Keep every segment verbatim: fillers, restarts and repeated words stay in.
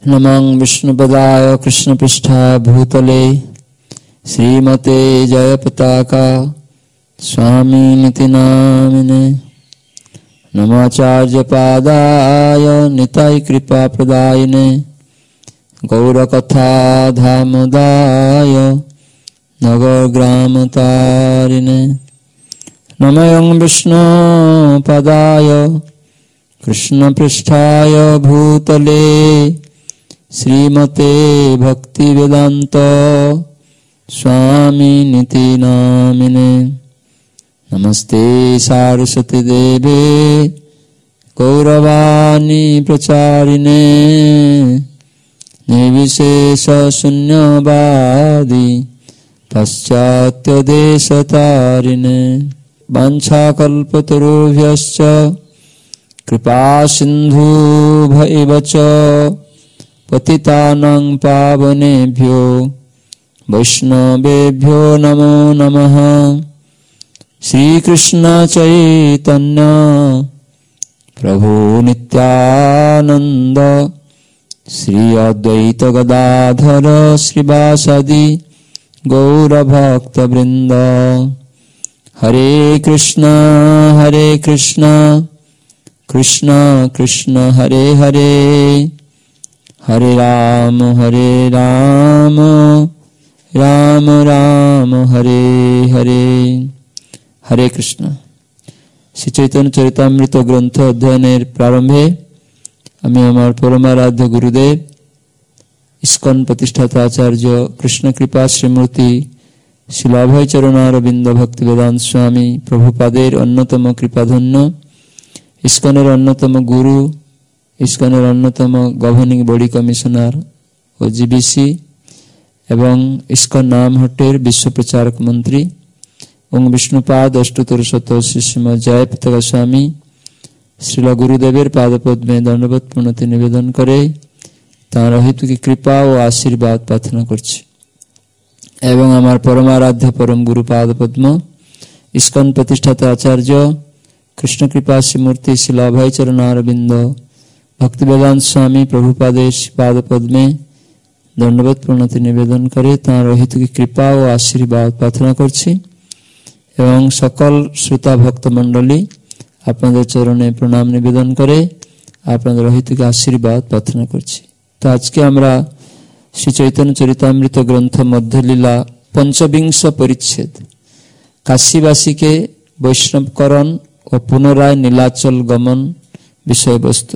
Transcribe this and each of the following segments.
नमं विष्णुपदाय कृष्णपृष्ठाय भूतले श्रीमते जयपताका स्वामिनिति नामिने। नमाचार्यपादाय निताय कृपाप्रदायिने गौरकथा धामदाय नगरग्रामतारिणे। नमयं विष्णुपदाय कृष्णपृष्ठाय भूतले श्रीमते भक्तिवेदांत स्वामिनिति नामिने। नमस्ते सारस्वती देवे गौरवाणी प्रचारिणे निर्विशेष शून्यवादी पाश्चात्य देशतारिणे। वाञ्छाकल्पतरुभ्यश्च कृपा सिन्धुभ्यैव च पतितानां पावनेभ्यो वैष्णवेभ्यो नमो नमः। श्रीकृष्ण चैतन्य प्रभु नित्यानंद श्री अद्वैत गदाधर श्रीवासादि गौरभक्तवृंद। हरे कृष्ण हरे कृष्ण कृष्ण कृष्ण हरे हरे हरे राम हरे राम राम राम हरे हरे। हरे कृष्ण। श्री चैतन्य चरितामृत ग्रंथ अध्ययनेर प्रारंभे आमी आमार परमाराध्य गुरुदेव इस्कन प्रतिष्ठाता आचार्य कृष्ण कृपा श्रीमूर्ति श्री अभय चरणारविंद भक्ति वेदांत स्वामी प्रभुपादेर अन्यतम कृपाधन्य इस्कनेर अन्यतम गुरु इस्कनेर अन्यतम गवर्निंग बॉडी कमिशनर ओजीबीसी एवं इस्कन नामहट्टेर विश्व प्रचारक मंत्री ओं विष्णुपाद अष्टोत्तर शत श्रीमद जयपताका स्वामी श्रील गुरुदेवेर पादपद्मे दंडवत प्रणति निवेदन करे तार हेतु कृपा और आशीर्वाद प्रार्थना करछि। एवं आमार परमाराध्य परम गुरु पादपद्म इस्कन प्रतिष्ठाता आचार्य कृष्ण कृपा श्रीमूर्ति श्री अभय चरणारविंद भक्ति वेदांत स्वामी प्रभुपादे पादपद्मे दंडवत प्रणति निवेदन करे तार हेतु कृपा और आशीर्वाद प्रार्थना करछि। एवं सकल श्रोता भक्त मंडली आपनादेर चरणे प्रणाम निवेदन करे आपनादेर हेतु आशीर्वाद प्रार्थना करछि। तो आज के आमरा श्री चैतन्य चरितामृत ग्रंथ मध्यलीला पंचविंश परिच्छेद काशीवासी के वैष्णवकरण और पुनराय नीलाचल गमन विषय वस्तु।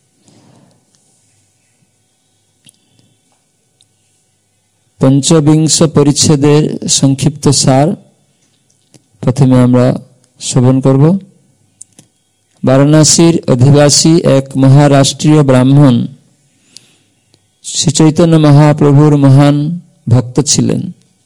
पंचविंश परिच्छेदेर संक्षिप्त सार प्रथमे आमरा श्रवण करब। वाराणसीर अधिवासी एक महाराष्ट्रीय ब्राह्मण श्री चैतन्य महाप्रभुर महान भक्त छिलेन।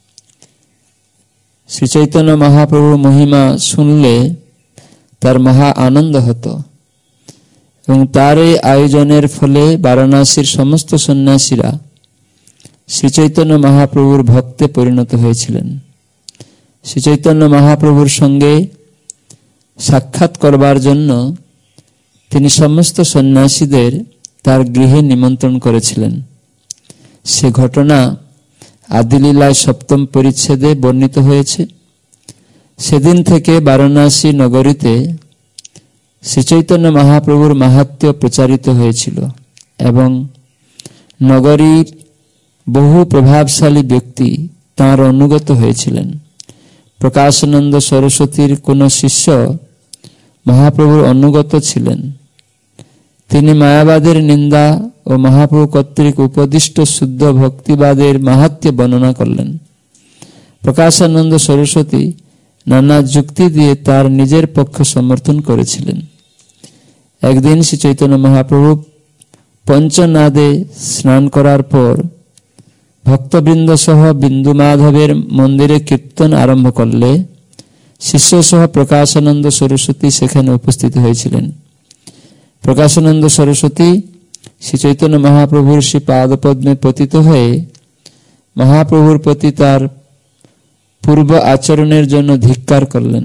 श्री चैतन्य महाप्रभुर महिमा सुनले तार महा आनंद हतो एवं तारे आयोजनेर फले वाराणसीर समस्त सन्यासीरा श्री चैतन्य महाप्रभुर भक्ते परिणत हयेछिलेन। श्री चैतन्य महाप्रभुर संगे साक्षात करबार जन्य तिनि समस्त सन्यासीदेर तार गृहे निमंत्रण करेछिलेन। से घटना आदिलीलाय सप्तम परिच्छेदे वर्णित हयेछे। सेदिन थेके वाराणसी नगरीते श्री चैतन्य महाप्रभुर माहात्म्य प्रचारित हयेछिलो एवं नगरीर बहु प्रभावशाली व्यक्ति तार अनुगत हयेछिलेन। प्रकाशानंद सरस्वतीर कोनो शिष्य महाप्रभुर अनुगत छिलेन। तिनि मायाबादेर निंदा और महाप्रभु कर्तृक उपदिष्ट शुद्ध भक्तिवादेर माहात्म्य वर्णना करलेन। प्रकाशानंद सरस्वती नाना जुक्ति दिए तार निजेर पक्ष समर्थन करेछिलेन। एक दिन श्री चैतन्य महाप्रभु पंचनादे स्नान करार पर भक्तबृंद सह बिंदु माधवेर मंदिरे कीर्तन आरम्भ करले शिष्य सह प्रकाशानंद सरस्वती सेखाने उपस्थित हयेछिलेन। प्रकाशानंद सरस्वती श्री चैतन्य महाप्रभुर श्री पादपद्मे पतित हये महाप्रभुर प्रति तार पूर्व आचरणेर जन्य धिक्कार करलेन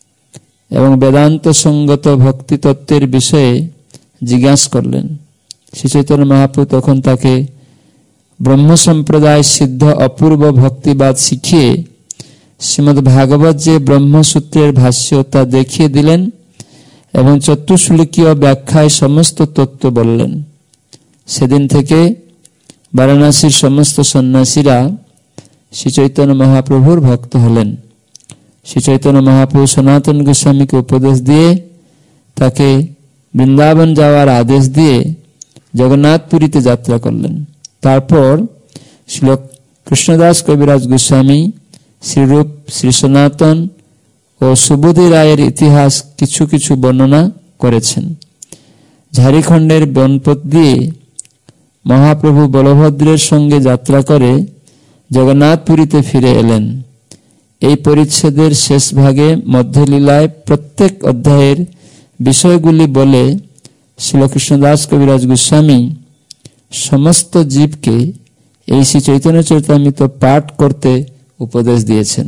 एवं वेदांत संगत भक्ति तत्त्वेर विषये जिज्ञासा करलेन। শ্রী চৈতন্য মহাপ্রভু তখন তাকে ব্রহ্ম সম্প্রদায় সিদ্ধ অপূর্ব ভক্তিবাদ শিখিয়ে শ্রীমদ্ ভাগবত যে ব্রহ্মসূত্রের ভাষ্য তা দেখিয়ে দিলেন এবং চতুশ্লোকীয় ব্যাখ্যায় সমস্ত তত্ত্ব বললেন। সেদিন থেকে বারাণসীর সমস্ত সন্ন্যাসীরা শ্রী চৈতন্য মহাপ্রভুর ভক্ত হলেন। শ্রী চৈতন্য মহাপ্রভু সনাতন গোস্বামীকে উপদেশ দিয়ে তাকে বৃন্দাবন যাওয়ার আদেশ দিয়ে জগন্নাথপুরীতে যাত্রা করলেন। তারপর শ্রী কৃষ্ণদাস কবিরাজ গোস্বামী শ্রীরূপ, শ্রী সনাতন ও সুবোধি রায়ের ইতিহাস কিছু কিছু বর্ণনা করেছেন। ঝাড়খণ্ডের বনপথ দিয়ে মহাপ্রভু বলভদ্রের সঙ্গে যাত্রা করে জগন্নাথপুরীতে ফিরে এলেন। এই পরিচ্ছেদের শেষ ভাগে মধ্যলীলায় প্রত্যেক অধ্যায়ের বিষয়গুলি বলে শ্রী কৃষ্ণদাস কবিরাজ গোস্বামী সমস্ত জীবকে এই শ্রী চৈতন্য চরিতামৃত পাঠ করতে উপদেশ দিয়েছেন।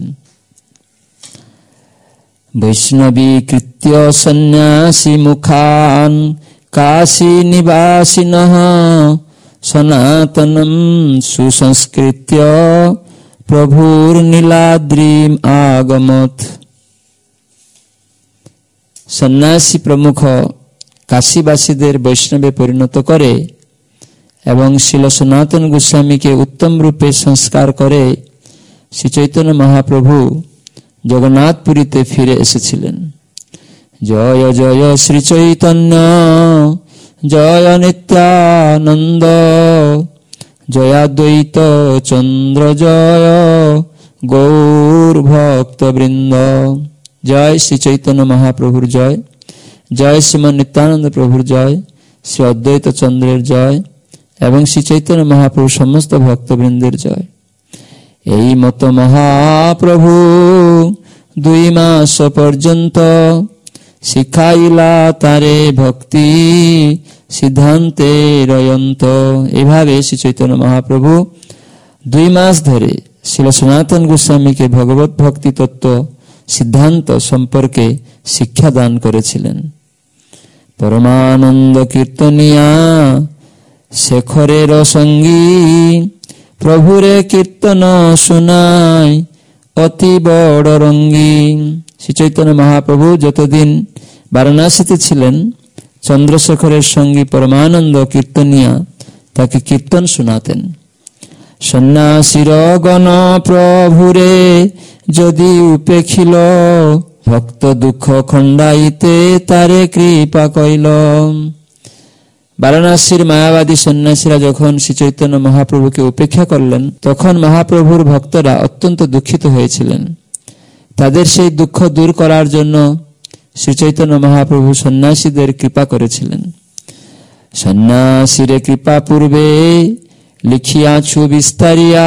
বৈষ্ণবী কৃত্য সন্ন্যাসী মুখান কাশী নিবাসিনঃ সনাতনম সুসংস্কৃত্য প্রভুর নীলাদ্রিম আগমত। সন্ন্যাসী প্রমুখ কাশীবাসীদের বৈষ্ণবে পরিণত করে এবং শিল সনাতন গোস্বামীকে উত্তম রূপে সংস্কার করে শ্রী চৈতন্য মহাপ্রভু জগন্নাথপুরীতে ফিরে এসেছিলেন। জয় জয় শ্রী চৈতন্য জয় নিত্যানন্দ জয়াদ্বৈত চন্দ্র জয় গৌর ভক্ত বৃন্দ। জয় শ্রী চৈতন্য মহাপ্রভুর জয়, জয় শ্রীমান নিত্যানন্দ প্রভুর জয়, শ্রী অদ্বৈত চন্দ্রের জয় এবং শ্রী চৈতন্য মহাপ্রভু সমস্ত ভক্তবৃন্দের জয়। এই মত মহাপ্রভু দুই মাস পর্যন্ত শিখাইলা তারে ভক্তি সিদ্ধান্তে রয়ন্ত। এভাবে শ্রী চৈতন্য মহাপ্রভু দুই মাস ধরে শ্রী সনাতন গোস্বামীকে ভগবত ভক্তি তত্ত্ব সিদ্ধান্ত সম্পর্কে শিক্ষা দান করেছিলেন। পরমানন্দ কীর্তনিয়া শেখরের সঙ্গী প্রভুরে কীর্তন শোনায় অতি বড় রঙ্গী। শ্রী চৈতন্য মহাপ্রভু যতদিন বারাণসীতে ছিলেন চন্দ্রশেখরের সঙ্গী পরমানন্দ কীর্তনিয়া তাকে কীর্তন শোনাতেন। সন্ন্যাসীর গণ প্রভুরে যদি উপেক্ষিল ভক্ত দুঃখ খণ্ডাইতে তারে কৃপা কইল। বারাণসীর মায়াবাদী সন্ন্যাসীরা যখন শ্রী চৈতন্য মহাপ্রভুকে উপেক্ষা করলেন তখন মহাপ্রভুর ভক্তরা অত্যন্ত দুঃখিত হয়েছিলেন। তাদের সেই দুঃখ দূর করার জন্য শ্রী চৈতন্য মহাপ্রভু সন্ন্যাসীদের কৃপা করেছিলেন। সন্ন্যাসীরে কৃপা পূর্বে লিখিয়াছু বিস্তারিয়া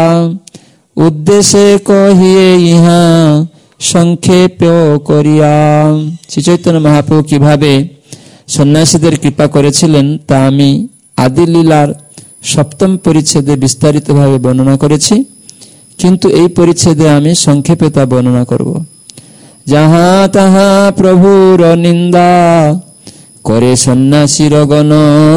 উদ্দেশ্যে কহিয়ে ইহা সংক্ষেপ করিয়া। শ্রী চৈতন্য মহাপ্রভু কিভাবে সন্ন্যাসীদের কৃপা করেছিলেন তা আমি আদি লীলার সপ্তম পরিচ্ছেদে বিস্তারিত ভাবে বর্ণনা করেছি, কিন্তু এই পরিচ্ছেদে আমি সংক্ষেপে তা বর্ণনা করব। যাহা তাহা প্রভুর নিন্দা করে সন্ন্যাসীর গণ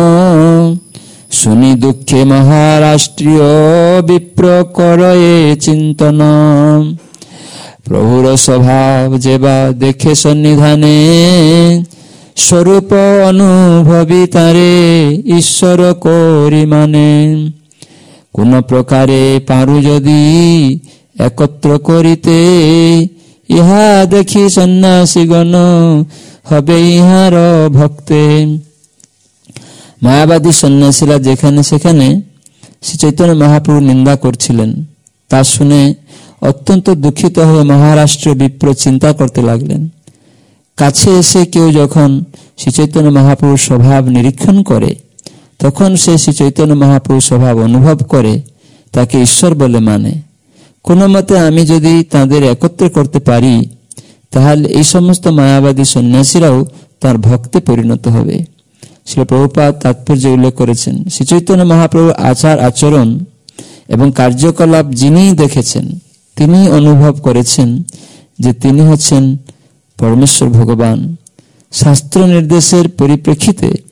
শুনি দুঃখে মহারাষ্ট্রীয় বিপ্র করয়ে চিন্তন। প্রভুর স্বভাব যেবা দেখে সন্নিধানে স্বরূপ অনুভবী তারে ঈশ্বর করি মানে। কোন প্রকারে পারু যদি একত্র করিতে ইহা দেখি সন্ন্যাসীগণ হবে ইহার ভক্তে। মায়াবাদী সন্ন্যাসীরা যেখানে সেখানে শ্রী চৈতন্য মহাপ্রভু নিন্দা করছিলেন তা শুনে অত্যন্ত দুঃখিত হয়ে মহারাষ্ট্র বিপ্র চিন্তা করতে লাগলেন। কাছে এসে কেউ যখন শ্রী চৈতন্য মহাপ্রভুর স্বভাব নিরীক্ষণ করে তখন সে শ্রী চৈতন্য মহাপ্রভুর স্বভাব অনুভব করে তাকে ঈশ্বর বলে মানে। কোনো মতে আমি যদি তাদের একত্র করতে পারি তাহলে এই সমস্ত মায়াবাদী সন্ন্যাসীরাও তার ভক্তে পরিণত হবে। শ্রী প্রভুপাদ তাৎপর্য উল্লেখ করেছেন, শ্রী চৈতন্য মহাপ্রভুর আচার আচরণ এবং কার্যকলাপ যিনি দেখেছেন তিনি অনুভব করেছেন যে তিনি হচ্ছেন পরমেশ্বর ভগবান। শাস্ত্র নির্দেশের পরিপ্রেক্ষিতে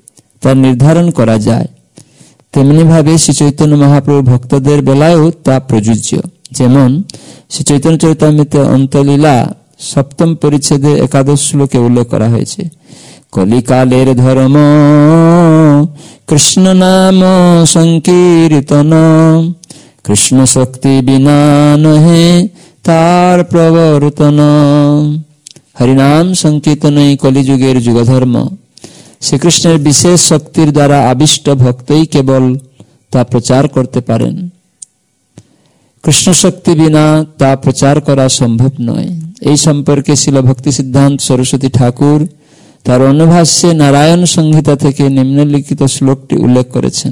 তা নির্ধারণ করা যায়, তেমনি ভাবে শ্রী চৈতন্য মহাপ্রভু ভক্তদের বেলায়ও তা প্রযোজ্য। যেমন শ্রী চৈতন্য চরিতামৃতে অন্তলীলা সপ্তম পরিচ্ছেদে একাদশ শ্লোকে উল্লেখ করা হয়েছে, কলিকালের ধর্ম কৃষ্ণ নাম সংকীর্তন, কৃষ্ণ শক্তি বিনা নহে তার প্রবর্তন। হরিনাম সংকীর্তনই কলিযুগের যুগধর্ম। শ্রীকৃষ্ণের বিশেষ শক্তির দ্বারা আবিষ্ট ভক্তই কেবল তা প্রচার করতে পারেন। কৃষ্ণ শক্তি বিনা তা প্রচার করা সম্ভব নয়। এই সম্পর্কে শ্রীল ভক্তি সিদ্ধান্ত সরস্বতী ঠাকুর তার অনুভাষ্যে নারায়ণ সংহিতা থেকে নিম্নলিখিত শ্লোকটি উল্লেখ করেছেন,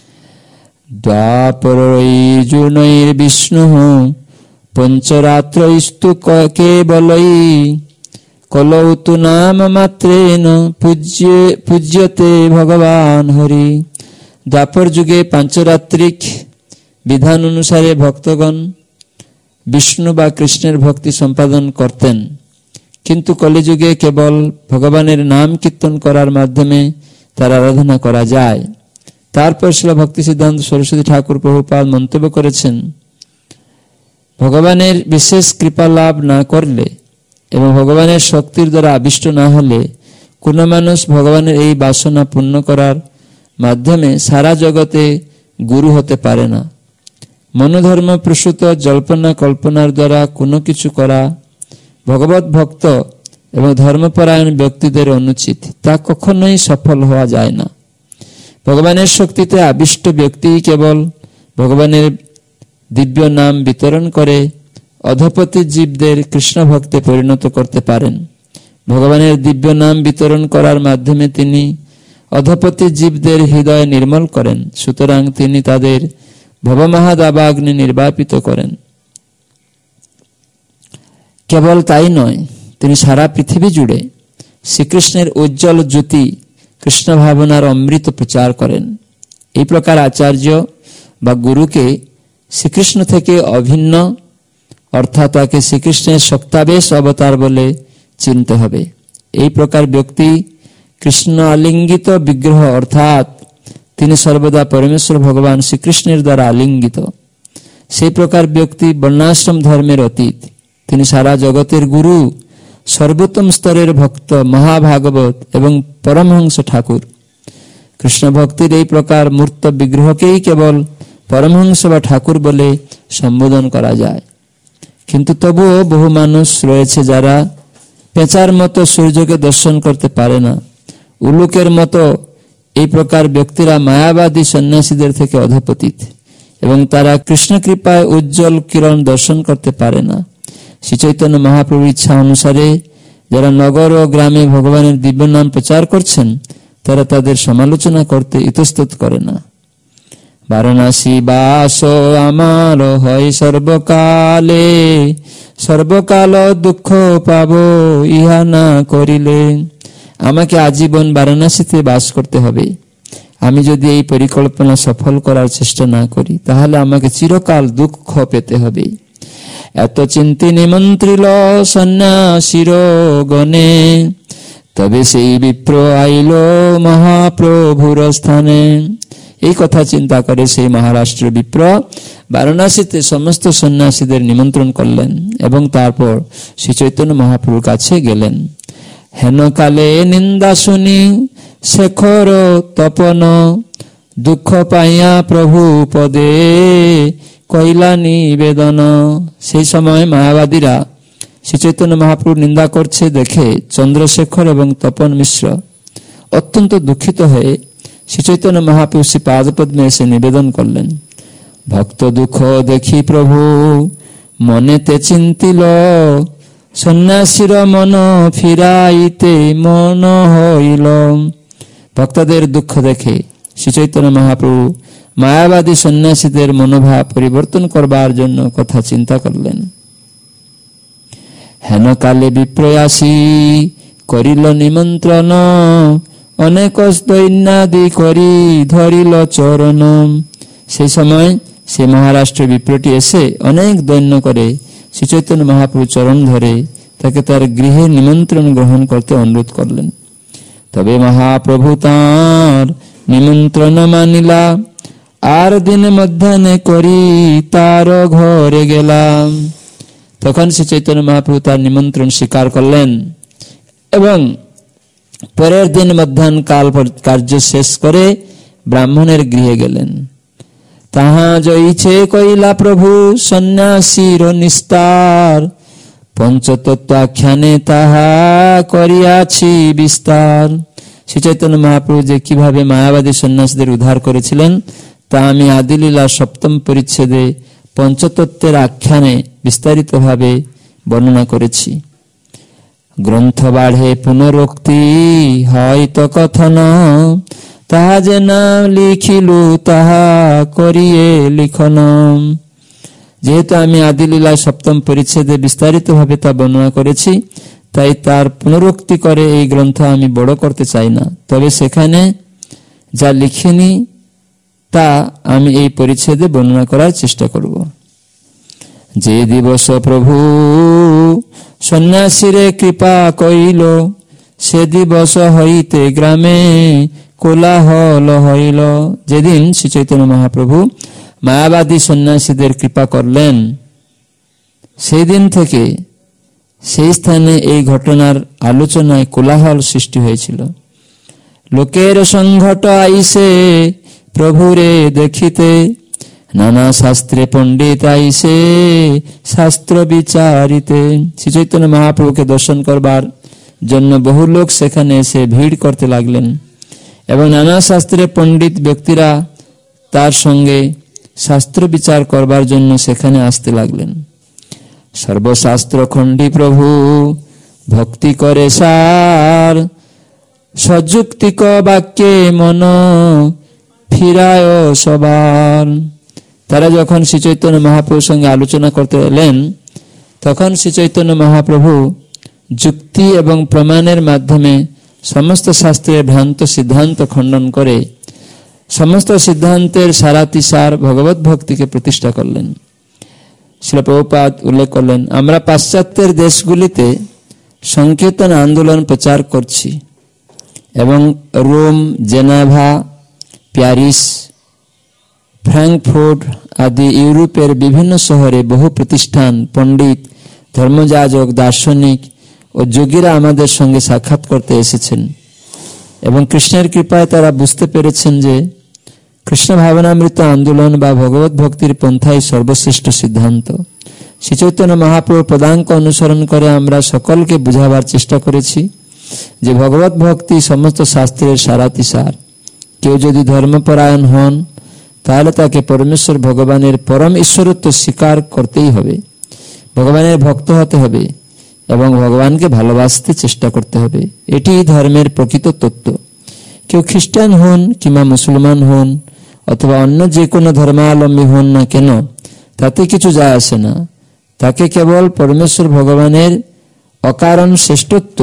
দ্বাপরৈর্জুনৈর বিষ্ণু পঞ্চরাত্রৈস্তু কেবলৈ কলৌ তু নাম মাত্রেন পূজ্যতে ভগবান হরি। দ্বাপর যুগে পাঞ্চরাত্রিক বিধান অনুসারে ভক্তগণ বিষ্ণু বা কৃষ্ণের ভক্তি সম্পাদন করতেন, কিন্তু কলিযুগে কেবল ভগবানের নাম কীর্তন করার মাধ্যমে তার আরাধনা করা যায়। তারপর শ্রীল ভক্তি সিদ্ধান্ত সরস্বতী ঠাকুর প্রভুপাদ মন্তব্য করেছেন, ভগবানের বিশেষ কৃপা লাভ না করলে এবং ভগবানের শক্তির দ্বারা আবিষ্ট না হলে কোন মানুষ ভগবানের এই বাসনা পূর্ণ করার মাধ্যমে সারা জগতে গুরু হতে পারে না। মনোধর্ম প্রসূত জল্পনা কল্পনার দ্বারা কোনো কিছু করা ভগবত ভক্ত এবং ধর্মপরায়ণ ব্যক্তিদের অনুচিত, তা কখনোই সফল হওয়া যায় না। ভগবানের শক্তিতে আবিষ্ট ব্যক্তি কেবল ভগবানের দিব্য নাম বিতরণ করে অধপতি জীবদের কৃষ্ণ ভক্তে পরিণত করতে পারেন। ভগবানের দিব্য নাম বিতরণ করার মাধ্যমে তিনি অধপতি জীবদের হৃদয় নির্মল করেন, সুতরাং তিনি তাদের ভবমহাদাবাগ্নি নির্বাপিত করেন। কেবল তাই নয়, তিনি সারা পৃথিবী জুড়ে শ্রীকৃষ্ণের উজ্জ্বল জ্যোতি কৃষ্ণ ভাবনার অমৃত প্রচার করেন। এই প্রকার আচার্য বা গুরুকে শ্রীকৃষ্ণ থেকে অভিন্ন, অর্থাৎ তাকে শ্রীকৃষ্ণের শক্তাবেশ অবতার বলে চিনতে হবে। এই প্রকার ব্যক্তি কৃষ্ণ আলিঙ্গিত বিগ্রহ, অর্থাৎ তিনি সর্বদা পরমেশ্বর ভগবান শ্রীকৃষ্ণের দ্বারা আলিঙ্গিত। সেই প্রকার ব্যক্তি বর্ণাশ্রম ধর্মের অতীত, তিনি সারা জগতের গুরু, সর্বোত্তম স্তরের ভক্ত, মহাভাগবত এবং পরমহংস ঠাকুর। কৃষ্ণ ভক্তির এই প্রকার মূর্ত বিগ্রহকেই কেবল পরমহংস বা ঠাকুর বলে সম্বোধন করা যায়। কিন্তু তবুও বহু মানুষ রয়েছে যারা পেঁচার মতো সূর্যকে দর্শন করতে পারে না। উলুকের মতো এই প্রকার ব্যক্তিরা মায়াবাদী সন্ন্যাসীদের থেকে অধপতিত এবং তারা কৃষ্ণ কৃপায় উজ্জ্বল কিরণ দর্শন করতে পারে না। শ্রী চৈতন্য মহাপ্রভুর ইচ্ছা অনুসারে যারা নগর ও গ্রামে ভগবানের দিব্য নাম প্রচার করছেন, তারা তাদের সমালোচনা করতে ইতস্তত করে না। বারাণসী বাস আমার হয় সর্বকালে, সর্বকাল দুঃখ পাব ইহা না করিলে। আমাকে আজীবন বারাণসীতে বাস করতে হবে। আমি যদি এই পরিকল্পনা সফল করার চেষ্টা না করি, তাহলে আমাকে চিরকাল দুঃখ পেতে হবে। এত চিন্তি নিমন্ত্রিল সন্ন্যাসীর গণে, তবে সেই বিপ্র আইল মহাপ্রভুর স্থানে। এই কথা চিন্তা করে সেই মহারাষ্ট্র বিপ্র বারাণসীতে সমস্ত সন্ন্যাসীদের নিমন্ত্রণ করলেন এবং তারপর শ্রী চৈতন্য মহাপ্রভুর কাছে গেলেন। হেন কালে নিন্দা শুনি শেখর তপন, দুঃখ পাইয়া প্রভু পদে কইলা নিবেদন। সেই সময় মায়াবাদীরা শ্রী চৈতন্য মহাপ্রভুর নিন্দা করছে দেখে চন্দ্রশেখর এবং তপন মিশ্র অত্যন্ত দুঃখিত হয়ে শ্রী চৈতন্য মহাপ্রভু শ্রী পাদপদ্মে এসে নিবেদন করলেন, ভক্ত দুঃখ দেখি প্রভু মনেতে চিন্তিল, সন্ন্যাসীর মন ফিরাইতে মন হইল। ভক্তদের দুঃখ দেখে শ্রী চৈতন্য মহাপ্রভু মায়াবাদী সন্ন্যাসীদের মনোভাব পরিবর্তন করবার জন্য কথা চিন্তা করলেন। হেন কালে বিপ্রয়াসী করিল নিমন্ত্রণ, অনেক দৈন্যাদি করি ধরিল চরণ। সেই সময় সে মহারাষ্ট্র বিপ্রটি এসে অনেক দৈন্য করে শ্রী চৈতন্য মহাপ্রভু চরণ ধরে তাকে তার গৃহে নিমন্ত্রণ গ্রহণ করতে অনুরোধ করলেন। তবে মহাপ্রভু তাঁর নিমন্ত্রণ মানিলা, আর দিন মধ্যাহ্নে করি তার ঘরে গেলাম। তখন শ্রী চৈতন্য মহাপ্রভু তার নিমন্ত্রণ স্বীকার করলেন এবং পরের দিন মধ্যাহ্ন কাল কার্য শেষ করে ব্রাহ্মণের গৃহে গেলেন। তাহা জয়িছে কইলা প্রভু সন্ন্যাসীর নিস্তার, পঞ্চতত্ত্ব আখ্যানে তাহা করিয়াছি বিস্তার। শ্রী চৈতন্য মহাপ্রভু যে কিভাবে মায়াবাদী সন্ন্যাসীদের উদ্ধার করেছিলেন তা আমি আদিলীলা সপ্তম পরিচ্ছেদে পঞ্চতত্ত্বের আখ্যানে বিস্তারিত ভাবে বর্ণনা করেছি। গ্রন্থ বাঢ়ে পুনরোক্তি হয়তো কথন, তাহা যে না লিখিলু তাহা করিয়ে লিখন। যেহেতু আমি আদিলীলা সপ্তম পরিচ্ছেদে বিস্তারিত ভাবে তা বর্ণনা করেছি, তাই তার পুনরুক্তি করে এই গ্রন্থ আমি বড় করতে চাই না। তবে সেখানে যা লিখিনি তা আমি এই পরিচ্ছেদে বর্ণনা করার চেষ্টা করব। যে দিবস প্রভু সন্ন্যাসীরে কৃপা কইল, সে দিবস হইতে গ্রামে কোলাহল হইল। যেদিন শ্রী চৈতন্য মহাপ্রভু মায়াবাদী সন্ন্যাসীদের কৃপা করলেন, সেই দিন থেকে সেই স্থানে এই ঘটনার আলোচনায় কোলাহল সৃষ্টি হয়েছিল। লোকের সংঘট আইসে প্রভুরে দেখিতে, নানা শাস্ত্রে পণ্ডিত আইসে শাস্ত্র বিচারিতে। শ্রী চৈতন্য মহাপ্রভুকে দর্শন করবার জন্য বহু লোক সেখানে এসে ভিড় করতে লাগলেন এবং নানা শাস্ত্রে পণ্ডিত ব্যক্তিরা তার সঙ্গে শাস্ত্র বিচার করবার জন্য সেখানে আসতে লাগলেন। সর্বশাস্ত্র খণ্ডী প্রভু ভক্তি করে সার, সযুক্তিক বাক্যে মন ফিরায় সবার। তারা যখন শ্রী চৈতন্য মহাপ্রভুর সঙ্গে আলোচনা করতে এলেন, তখন শ্রী চৈতন্য মহাপ্রভু যুক্তি এবং প্রমাণের মাধ্যমে সমস্ত শাস্ত্রের ভ্রান্ত সিদ্ধান্ত খণ্ডন করে সমস্ত সিদ্ধান্তের সারাতিসার ভগবত ভক্তিকে প্রতিষ্ঠা করলেন। শ্রীল প্রভুপাদ উল্লেখ করলেন, আমরা পাশ্চাত্যের দেশগুলিতে সংকীর্তন আন্দোলন প্রচার করছি এবং রোম, জেনেভা, প্যারিস, ফ্রাঙ্কফুর্ট আদি ইউরোপের বিভিন্ন শহরে বহু প্রতিষ্ঠান, পণ্ডিত, ধর্মযাজক, দার্শনিক ও যোগীরা আমাদের সঙ্গে সাক্ষাৎ করতে এসেছেন এবং কৃষ্ণের কৃপায় তারা বুঝতে পেরেছেন যে কৃষ্ণ ভাবনামৃত আন্দোলন বা ভগবত ভক্তির পন্থাই সর্বশ্রেষ্ঠ সিদ্ধান্ত। শ্রী চৈতন্য মহাপ্রভুর পদাঙ্ক অনুসরণ করে আমরা সকলকে বুঝাবার চেষ্টা করেছি যে ভগবত ভক্তি সমস্ত শাস্ত্রের সারাতিসার। কেউ যদি ধর্মপরায়ণ হন তাহলে তাকে পরমেশ্বর ভগবানের পরম ঈশ্বরত্ব স্বীকার করতেই হবে, ভগবানের ভক্ত হতে হবে এবং ভগবানকে ভালোবাসতে চেষ্টা করতে হবে। এটি ধর্মের প্রকৃত তত্ত্ব। কেউ খ্রিস্টান হন কিংবা মুসলমান হন অথবা অন্য যে কোনো ধর্মাবলম্বী হন না কেন, তাতে কিছু যায় আসে না। তাকে কেবল পরমেশ্বর ভগবানের অকারণ শ্রেষ্ঠত্ব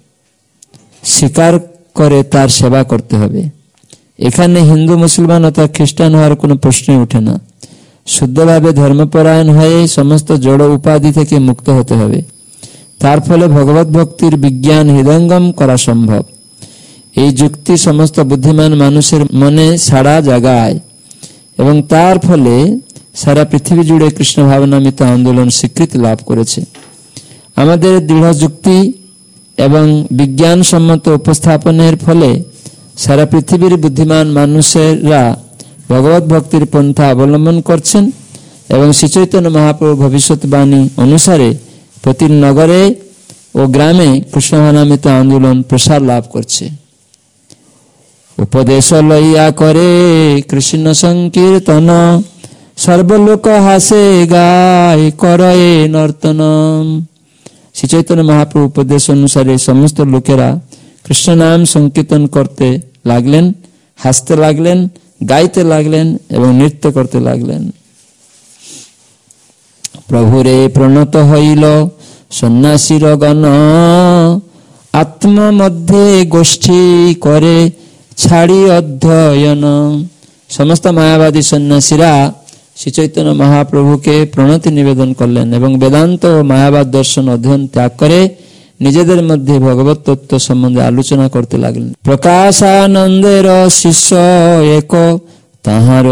স্বীকার করে তার সেবা করতে হবে। এখানে হিন্দু, মুসলমান অথবা খ্রিস্টান হওয়ার কোনো প্রশ্নই ওঠে না। শুদ্ধভাবে ধর্মপরায়ণ হয়ে সমস্ত জড় উপাধি থেকে মুক্ত হতে হবে। তার ফলে ভগবত ভক্তির বিজ্ঞান হৃদয়ঙ্গম করা সম্ভব। এই যুক্তি সমস্ত বুদ্ধিমান মানুষের মনে সাড়া জাগায় এবং তার ফলে সারা পৃথিবী জুড়ে কৃষ্ণ ভাবনামৃত আন্দোলন স্বীকৃতি লাভ করেছে। আমাদের দৃঢ় যুক্তি এবং বিজ্ঞানসম্মত উপস্থাপনের ফলে সারা পৃথিবীর বুদ্ধিমান মানুষেরা ভগবত ভক্তির পন্থা অবলম্বন করছেন এবং শ্রী চৈতন্য মহাপ্রভু ভবিষ্যৎবাণী অনুসারে প্রতি নগরে ও গ্রামে কৃষ্ণ ভাবনামৃত আন্দোলন প্রসার লাভ করছে। উপদেশ লইয়া করে কৃষ্ণ সংকীর্তন, সর্বলোক হাসে গায় করয়ে নর্তন। শ্রী চৈতন্য মহাপ্রভু উপদেশ অনুসারে সমস্ত লোকেরা কৃষ্ণ নাম সংকীর্তন করতে লাগলেন, হাসতে লাগলেন, গাইতে লাগলেন এবং নৃত্য করতে লাগলেন। প্রভুরে প্রণত হইল সন্ন্যাসীর গণ, আত্ম মধ্যে গোষ্ঠী করে ছাড়ি অধ্যয়ন। সমস্ত মায়াবাদী সন্ন্যাসীরা শ্রী চৈতন্য মহাপ্রভুকে প্রণতি নিবেদন করলেন এবং বেদান্ত ও মায়াবাদ দর্শন অধ্যয়ন ত্যাগ করে নিজেদের মধ্যে ভগবত তত্ত্ব সম্বন্ধে আলোচনা করতে লাগলেন। প্রকাশানন্দের শিষ্য এক তাহার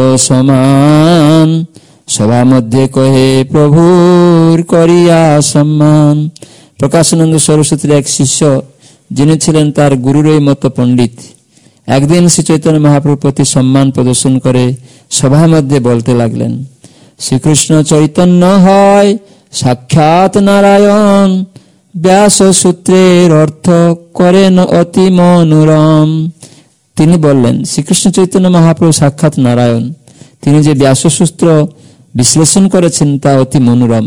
সমান, সভা মধ্যে কহে প্রভুর করিয়া সম্মান। প্রকাশানন্দ সরস্বতীর এক শিষ্য, যিনি ছিলেন তার গুরুরই মতো পণ্ডিত, একদিন শ্রী চৈতন্য মহাপ্রভুর প্রতি সম্মান প্রদর্শন করে সভা মধ্যে বলতে লাগলেন, শ্রীকৃষ্ণ চৈতন্য হয় সাক্ষাৎ নারায়ণ, ব্যাস সূত্রের অর্থ করেন অতি মনোরম। তিনি বললেন, শ্রীকৃষ্ণ চৈতন্য মহাপ্রভু সাক্ষাৎ নারায়ণ, তিনি যে ব্যাস সূত্র বিশ্লেষণ করেছেন তা অতি মনোরম।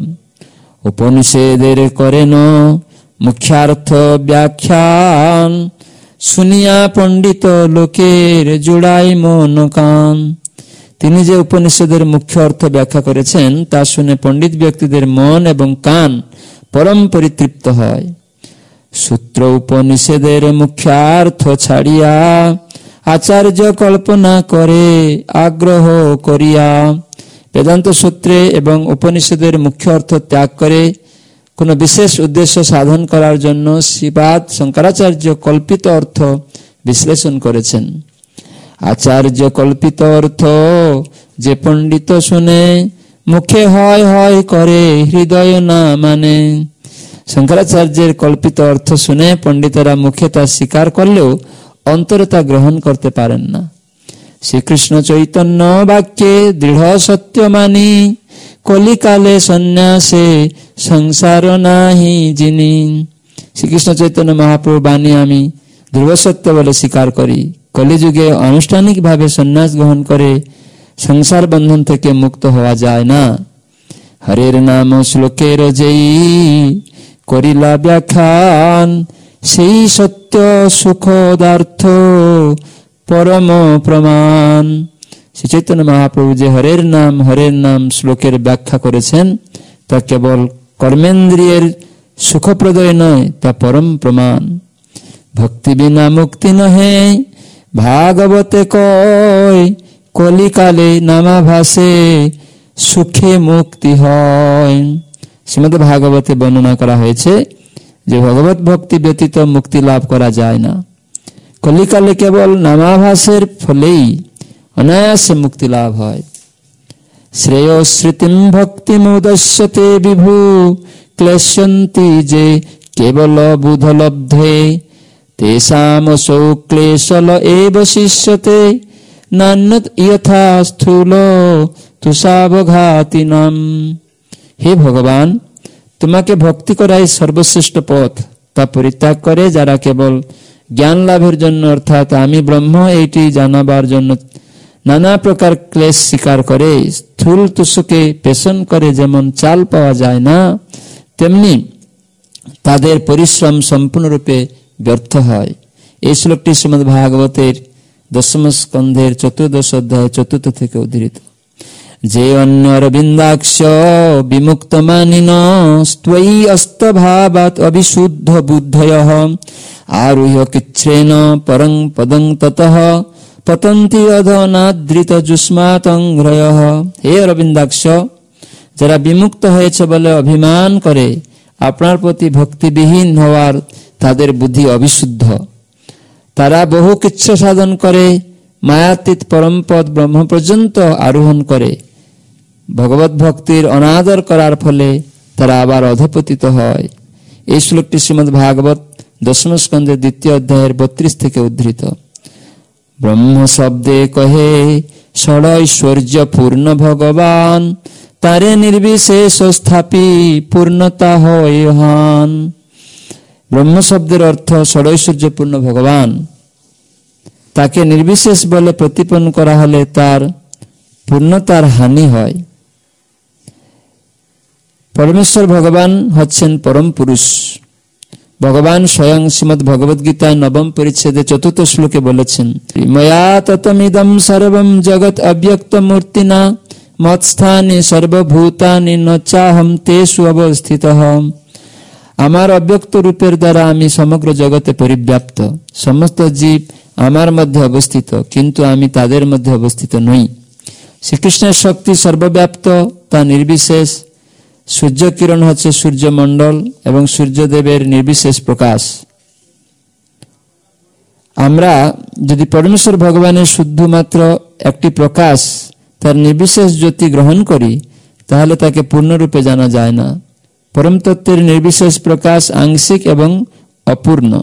উপনিষেদের করেন মুখ্যার্থ ব্যাখ্যান, শুনিয়া পণ্ডিত লোকের জোড়াই মন কান। তিনি যে উপনিষদের মুখ্য অর্থ ব্যাখ্যা করেছেন তা শুনে পণ্ডিত ব্যক্তিদের মন এবং কান পরম পরিতৃপ্ত হয়। সূত্র উপনিষেদের মুখ্যার্থ ছাড়িয়া আচার্য কল্পনা করে আগ্রহ করিয়া। বেদান্ত সূত্রে এবং উপনিষদের মুখ্য অর্থ ত্যাগ করে কোন বিশেষ উদ্দেশ্য সাধন করার জন্য শ্রীপাদ শঙ্করাচার্য কল্পিত অর্থ বিশ্লেষণ করেছেন। আচার্য কল্পিত অর্থ যে পণ্ডিত শুনে, মুখে হয় হয় করে হৃদয় না মানে। শঙ্করাচার্যের কল্পিত অর্থ শুনে পণ্ডিতেরা মুখে তা স্বীকার করলেও অন্তরে তা গ্রহণ করতে পারেন না। শ্রীকৃষ্ণ চৈতন্য বাক্যে দৃঢ় সত্য মানি, কলিকালে সন্ন্যাসে সংসার নাহি যিনি। শ্রীকৃষ্ণ চৈতন্য মহাপ্রভু বাণী আমি ধ্রুব সত্য বলে স্বীকার করি। কলিযুগে আনুষ্ঠানিক ভাবে সন্ন্যাস গ্রহণ করে সংসার বন্ধন থেকে মুক্ত হওয়া যায় না। হরের নাম শ্লোকের যেই করিলা ব্যাখ্যান, সেই সত্য সুখদার্থ পরম প্রমাণ। শ্রী চৈতন্য মহাপ্রভু যে হরের নাম হরের নাম শ্লোকের ব্যাখ্যা করেছেন তা কেবল কর্মেন্দ্রিয়ের সুখপ্রদয় নয়, তা পরম প্রমাণ। ভক্তি বিনা মুক্তি নহে ভাগবতে কয়, কলিকালে নামাভাসে সুখে মুক্তি হয়। শ্রীমদ্ ভাগবতে বর্ণনা করা হয়েছে যে ভগবত ভক্তি ব্যতীত মুক্তি লাভ করা যায় না। কলিকালে কেবল নামাভাসের ফলেই অনায়াসে মুক্তি লাভ হয়। শ্রেয় স্মৃতিম ভক্তিমুদস্যতে বিভু, ক্লেশন্তি যে কেবল বুধলব্ধে, তেষাম সৌ ক্লেশল এব শিষ্যতে, নান্যৎ ইয়থা স্থূল তুষাবঘাতিনাম। হে ভগবান, তোমাকে ভক্তি করাই সর্বশ্রেষ্ঠ পথ। তা পরিত্যাগ করে যারা কেবল জ্ঞান লাভের জন্য অর্থাৎ আমি ব্রহ্ম এইটি জানাবার জন্য নানা প্রকার ক্লেশ স্বীকার করে, স্থূল তুষকে পেষণ করে যেমন চাল পাওয়া যায় না, তেমনি তাদের পরিশ্রম সম্পূর্ণরূপে ব্যর্থ হয়। এই শ্লোকটি শ্রীমদ্ ভাগবতের দশম স্কন্ধের চতুর্দশ অধ্যায় চতুর্থ থেকে উদ্ধৃত। যে অন্য অরবিন্দাক্ষ বিমুক্ত মানিন, স্ত্বয়ি অস্তভাবাৎ অবিশুদ্ধ বুদ্ধয়ঃ, আরুহ্য কিচ্ছ্রেণ পরং পদং ততঃ, পতন্তি অধনাদৃত যুষ্মাতংঘ্রয়ঃ। হে অরবিন্দাক্ষ, যারা বিমুক্ত হয়েছে বলে অভিমান করে, আপনার প্রতি ভক্তিবিহীন হওয়ার তাদের বুদ্ধি অবিশুদ্ধ। তারা বহু কিচ্ছ সাধন করে, মায়াতীত পরমপদ ব্রহ্ম পর্যন্ত আরোহণ করে। ভগবত ভক্তির অনাদর করার ফলে তারা আবার অধপতিত হয়। এই শ্লোকটি শ্রীমদ্ ভাগবত দশম স্কন্ধের দ্বিতীয় অধ্যায়ের বত্রিশ থেকে উদ্ধৃত। ব্রহ্ম শব্দে কহে ষড়ৈশ্বর্য পূর্ণ ভগবান, তারে নির্বিশেষ স্থাপি পূর্ণতা হয় হান। ব্রহ্ম শব্দের অর্থ ষড়ৈশ্বর্যপূর্ণ ভগবান। তাকে নির্বিশেষ বলে প্রতিপন্ন করা হলে তার পূর্ণতার হানি হয়। পরমেশ্বর ভগবান হচ্ছেন পরম পুরুষ। ভগবান স্বয়ং শ্রীমদ্ ভগবদ গীতায় নবম পরিচ্ছেদে চতুর্থ শ্লোকে বলেছেন, ময়া ততমিদম সর্বম জগৎ অব্যক্ত মূর্তিনা, মৎস্থানে সর্বভূতানি ন চাহম তেষু অবস্থিতঃ। আমার অব্যক্ত রূপের দ্বারা আমি সমগ্র জগতে পরিব্যাপ্ত। সমস্ত জীব আমার মধ্যে অবস্থিত, কিন্তু আমি তাদের মধ্যে অবস্থিত নই। শ্রীকৃষ্ণের শক্তি সর্বব্যাপ্ত, তা নির্বিশেষ, সূর্য কিরণ হচ্ছে সূর্যমণ্ডল এবং সূর্যদেবের নির্বিশেষ প্রকাশ। আমরা যদি পরমেশ্বর ভগবানের শুধুমাত্র একটি প্রকাশ, তার নির্বিশেষ জ্যোতি গ্রহণ করি, তাহলে তাকে পূর্ণরূপে জানা যায় না। পরম তত্ত্বের নির্বিশেষ প্রকাশ আংশিক এবং অপূর্ণ।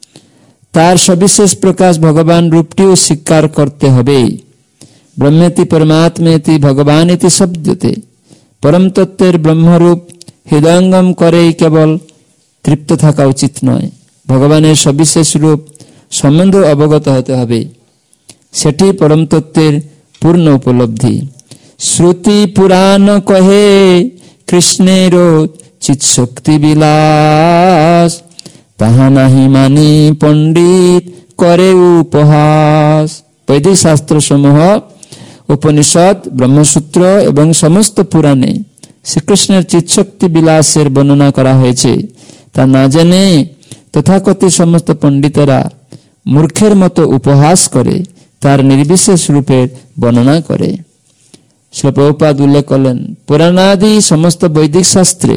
তার সবিশেষ প্রকাশ ভগবান রূপটিও স্বীকার করতে হবে। ব্রহ্মেতি পরমাত্মেতি ভগবান ইতি শব্দতে। পরম তত্ত্বের ব্রহ্মরূপ হৃদয়ঙ্গম করেই কেবল তৃপ্ত থাকা উচিত নয়, ভগবানের সবিশেষ রূপ সম্বন্ধে অবগত হতে হবে। সেটি পরম তত্ত্বের পূর্ণ উপলব্ধি। শ্রুতি পুরাণ কহে কৃষ্ণের চিৎ শক্তি বিলাস, তাহা নাহি মানি পণ্ডিত করে উপহাস। বৈদিক শাস্ত্র সমূহ, উপনিষদ, ব্রহ্মসূত্র এবং সমস্ত পুরাণে শ্রীকৃষ্ণের চিৎশক্তি বিলাসের বর্ণনা করা হয়েছে। তা না জেনে তথাকথিত সমস্ত পণ্ডিতেরা মূর্খের মতো উপহাস করে তার নির্বিশেষ রূপের বর্ণনা করে। শ্রীল প্রভুপাদ উল্লেখ করলেন, পুরাণাদি সমস্ত বৈদিক শাস্ত্রে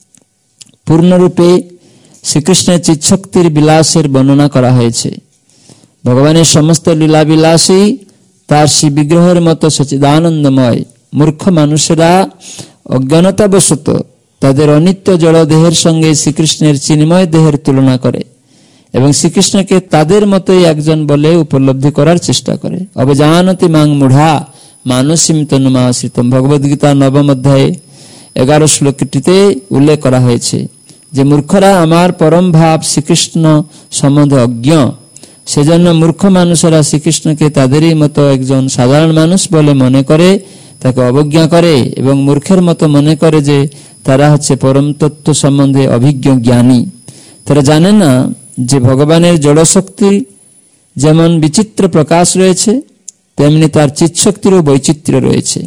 পূর্ণরূপে শ্রীকৃষ্ণের চিৎশক্তির বিলাসের বর্ণনা করা হয়েছে। ভগবানের সমস্ত লীলা বিলাসী তার শ্রী বিগ্রহের মতো সচিদানন্দময়। মূর্খ মানুষেরা অজ্ঞানতাবশত তাদের অনিত্য জড় দেহের সঙ্গে শ্রীকৃষ্ণের চিন্ময় দেহের তুলনা করে এবং শ্রীকৃষ্ণকে তাদের মতোই একজন বলে উপলব্ধি করার চেষ্টা করে। অবজানতি মাং মূঢ়া মানসীম তনুমাশ্রিতম। ভগবদ্গীতা নবম অধ্যায়ে এগারো শ্লোকটিতে উল্লেখ করা হয়েছে যে মূর্খরা আমার পরম ভাব শ্রীকৃষ্ণ সম্বন্ধে অজ্ঞ। সেজন্য মূর্খ মানুষেরা শ্রীকৃষ্ণকে তাদেরই মতো একজন সাধারণ মানুষ বলে মনে করে, তাকে অবজ্ঞা করে এবং মূর্খের মতো মনে করে যে তারা হচ্ছে পরম তত্ত্ব সম্বন্ধে অভিজ্ঞ জ্ঞানী। তারা জানে না যে ভগবানের জড়শক্তি যেমন বিচিত্র প্রকাশ রয়েছে, তেমনি তার চিৎশক্তিরও বৈচিত্র্য রয়েছে।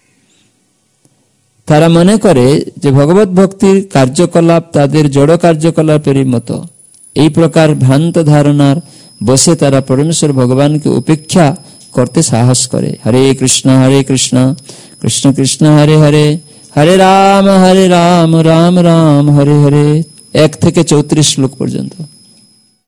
তারা মনে করে যে ভগবত ভক্তির কার্যকলাপ তাদের জড় কার্যকলাপেরই মতো। এই প্রকার ভ্রান্ত ধারণার বসে তারা পরমেশ্বর ভগবানকে উপেক্ষা করতে সাহস করে। হরে কৃষ্ণ হরে কৃষ্ণ কৃষ্ণ কৃষ্ণ হরে হরে, হরে রাম হরে রাম রাম রাম হরে হরে। এক থেকে চৌত্রিশ শ্লোক পর্যন্ত।